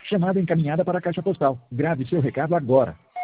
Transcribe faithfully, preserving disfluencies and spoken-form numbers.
Chamada encaminhada para a caixa postal. Grave seu recado agora.